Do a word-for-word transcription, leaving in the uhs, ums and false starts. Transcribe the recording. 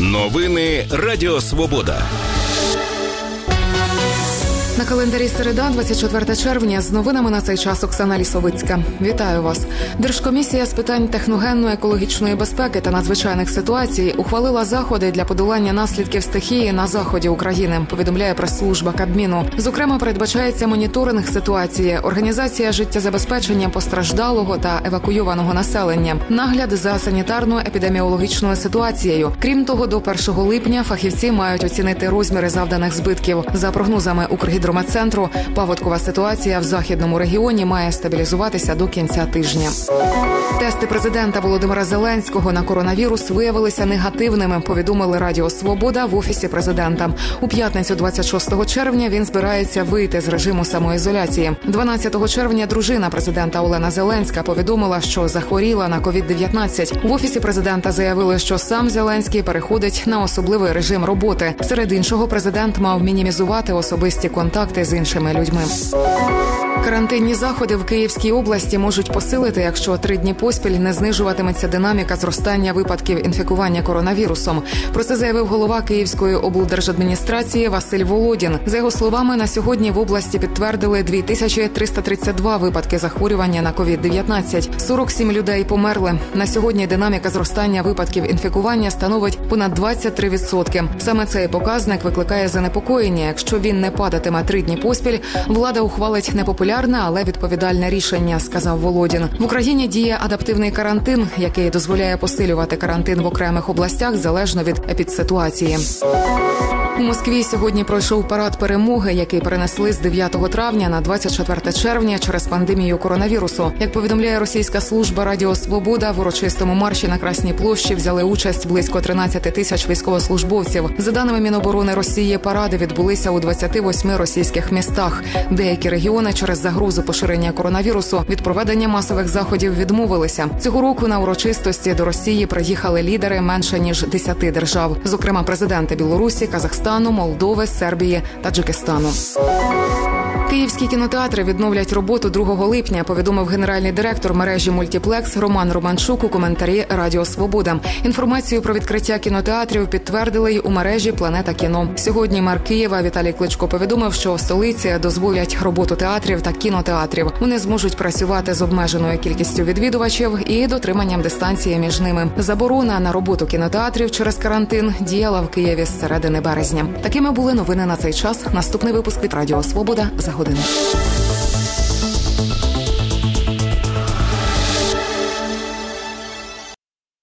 Новини Радіо Свобода. На календарі середа, двадцять четверте червня, з новинами на цей час Оксана Лісовицька. Вітаю вас. Держкомісія з питань техногенно-екологічної безпеки та надзвичайних ситуацій ухвалила заходи для подолання наслідків стихії на заході України, повідомляє прес-служба Кабміну. Зокрема, передбачається моніторинг ситуації, організація життєзабезпечення постраждалого та евакуйованого населення, нагляд за санітарно-епідеміологічною ситуацією. Крім того, до першого липня фахівці мають оцінити розміри завданих збитків. За прогнозами Укргідромецентру, паводкова ситуація в західному регіоні має стабілізуватися до кінця тижня. Тести президента Володимира Зеленського на коронавірус виявилися негативними, повідомили Радіо Свобода в Офісі президента. У п'ятницю двадцять шостого червня він збирається вийти з режиму самоізоляції. дванадцятого червня дружина президента Олена Зеленська повідомила, що захворіла на ковід дев'ятнадцять. В Офісі президента заявили, що сам Зеленський переходить на особливий режим роботи. Серед іншого, президент мав мінімізувати особисті контакти з іншими людьми. Карантинні заходи в Київській області можуть посилити, якщо три дні поспіль не знижуватиметься динаміка зростання випадків інфікування коронавірусом. Про це заявив голова Київської облдержадміністрації Василь Володін. За його словами, на сьогодні в області підтвердили дві тисячі триста тридцять два випадки захворювання на ковід дев'ятнадцять. сорок сім людей померли. На сьогодні динаміка зростання випадків інфікування становить понад двадцять три відсотки. Саме цей показник викликає занепокоєння. Якщо він не падатиме три дні поспіль, влада ухвалить непопулярне, але відповідальне рішення, сказав Володін. В Україні діє адаптивний карантин, який дозволяє посилювати карантин в окремих областях залежно від епідситуації. У Москві сьогодні пройшов парад перемоги, який перенесли з дев'ятого травня на двадцять четверте червня через пандемію коронавірусу. Як повідомляє російська служба Радіо Свобода, в урочистому марші на Красній площі взяли участь близько тринадцять тисяч військовослужбовців. За даними Міноборони Росії, паради відбулися у двадцяти восьми російських містах. Деякі регіони через загрозу поширення коронавірусу від проведення масових заходів відмовилися. Цього року на урочистості до Росії приїхали лідери менше ніж десяти держав, зокрема президенти Білорусі, Казахстану, Молдови, Сербії, Таджикистану. Київські кінотеатри відновлять роботу другого липня, повідомив генеральний директор мережі «Мультіплекс» Роман Романчук у коментарі Радіо Свобода. Інформацію про відкриття кінотеатрів підтвердили й у мережі «Планета кіно». Сьогодні мер Києва Віталій Кличко повідомив, що в столиці дозволять роботу театрів та кінотеатрів. Вони зможуть працювати з обмеженою кількістю відвідувачів і дотриманням дистанції між ними. Заборона на роботу кінотеатрів через карантин діяла в Києві з середини березня. Такими були новини на цей час. Наступний випуск від Радіо Свобода за годину.